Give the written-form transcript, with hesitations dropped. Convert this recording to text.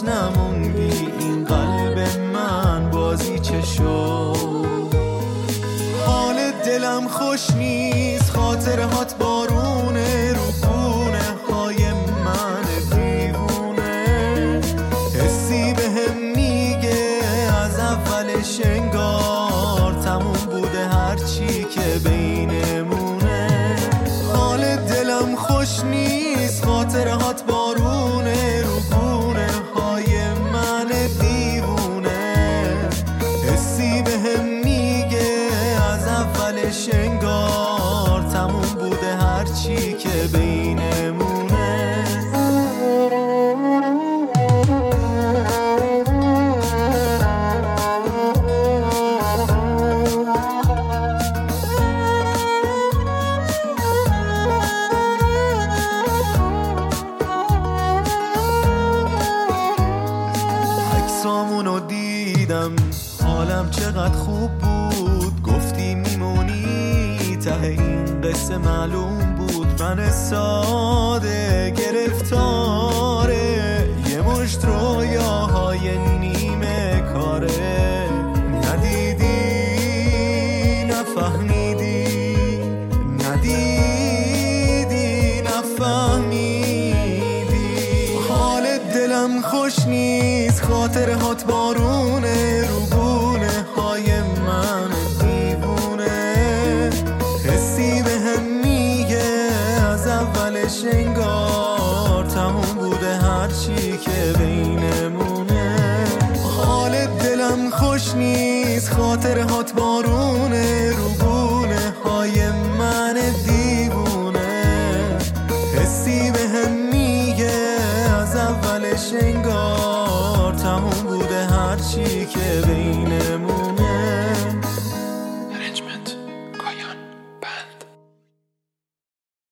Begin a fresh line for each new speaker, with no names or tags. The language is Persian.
برات نموندی، این قلب من بازی چه شد. حال دلم خوش نیست، خاطرهات بارونه رو گونه های من دیوونه. حسی بهم میگه از اولش انگار تموم بوده هرچی که بینمونه. حال دلم خوش نیست، خاطرهات بارونه رو گونه های من دیوونه. حسی بهم میگه از اولش انگار تموم بوده هرچی که بینمونه. عکسامونو دیدم حالم چقدر خوب بود، گفتی میمونی ته این قصه معلوم بود. من ساده گرفتاره یه مشت رویاهای نیمه کاره. ندیدی نفهمیدی، ندیدی نفهمیدی. حال دلم خوش نیست، خاطرهات بارونه رو گونه های من دیوونه. حسی بهم میگه از اولش انگار تموم بوده هرچی که بینمونه. حال دلم خوش نیست، خاطرهات بارونه رو گونه های من دیوونه. حسی بهم میگه از اولش انگار تموم بوده هرچی که